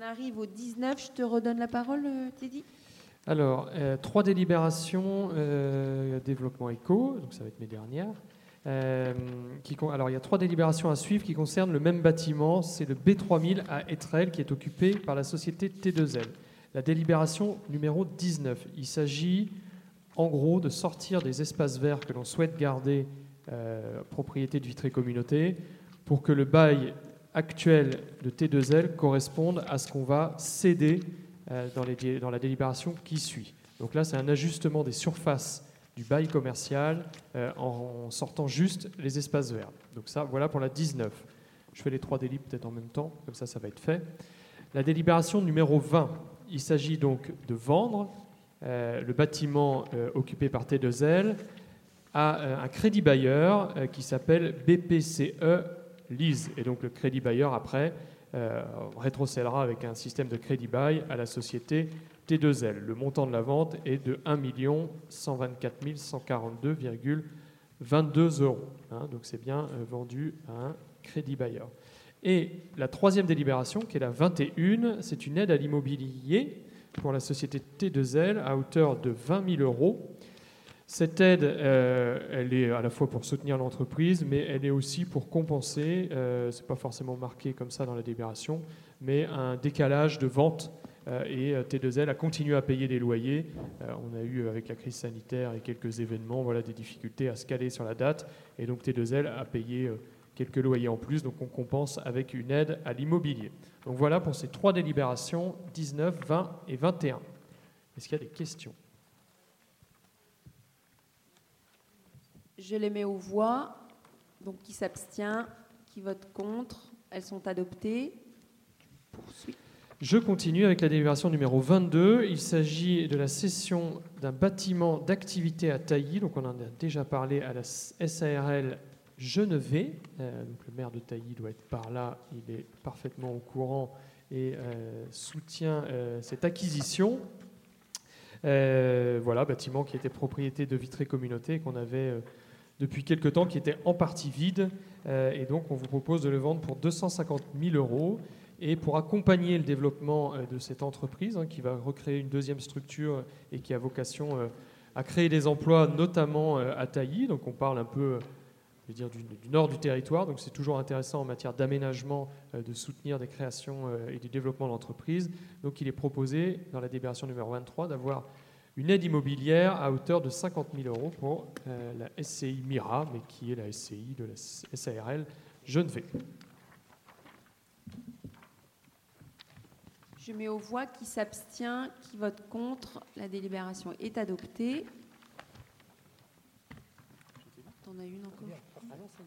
arrive au 19. Je te redonne la parole, Teddy. Alors, 3 délibérations développement éco, donc ça va être mes dernières. Alors, il y a 3 délibérations à suivre qui concernent le même bâtiment. C'est le B3000 à Étrelles qui est occupé par la société T2L. La délibération numéro 19. Il s'agit en gros de sortir des espaces verts que l'on souhaite garder propriété de Vitré Communauté pour que le bail actuel de T2L corresponde à ce qu'on va céder dans la délibération qui suit. Donc là, c'est un ajustement des surfaces du bail commercial en sortant juste les espaces verts. Donc ça, voilà pour la 19. Je fais les 3 délits peut-être en même temps, comme ça va être fait. La délibération numéro 20, il s'agit donc de vendre le bâtiment occupé par T2L à un crédit bailleur qui s'appelle BPCE Lease. Et donc le crédit bailleur, après, rétrocédera avec un système de crédit bail à la société T2L. Le montant de la vente est de 1 124 142,22 €. Donc c'est bien vendu à un crédit bailleur. Et la 3e délibération, qui est la 21, c'est une aide à l'immobilier pour la société T2L à hauteur de 20 000 €. Cette aide, elle est à la fois pour soutenir l'entreprise, mais elle est aussi pour compenser, ce n'est pas forcément marqué comme ça dans la délibération, mais un décalage de vente. Et T2L a continué à payer des loyers. On a eu, avec la crise sanitaire et quelques événements, des difficultés à se caler sur la date. Et donc T2L a payé quelques loyers en plus, donc on compense avec une aide à l'immobilier. Donc voilà pour ces 3 délibérations, 19, 20 et 21. Est-ce qu'il y a des questions ? Je les mets aux voix. Donc, qui s'abstient, qui vote contre, elles sont adoptées. Poursuis. Je continue avec la délibération numéro 22. Il s'agit de la cession d'un bâtiment d'activité à Tailly. Donc, on en a déjà parlé à la SARL Genevet. Donc, le maire de Tailly doit être par là. Il est parfaitement au courant et soutient cette acquisition. Bâtiment qui était propriété de Vitré Communauté, qu'on avait depuis quelque temps, qui était en partie vide. Et donc, on vous propose de le vendre pour 250 000 €. Et pour accompagner le développement de cette entreprise, qui va recréer une 2e structure et qui a vocation à créer des emplois, notamment à Tailly. Donc, on parle un peu du nord du territoire. Donc, c'est toujours intéressant en matière d'aménagement de soutenir des créations et du développement de l'entreprise. Donc, il est proposé, dans la délibération numéro 23, d'avoir une aide immobilière à hauteur de 50 000 € pour la SCI Mira, mais qui est la SCI de la SARL Genevet. Je mets aux voix. Qui s'abstient, qui vote contre. La délibération est adoptée. T'en as une encore ?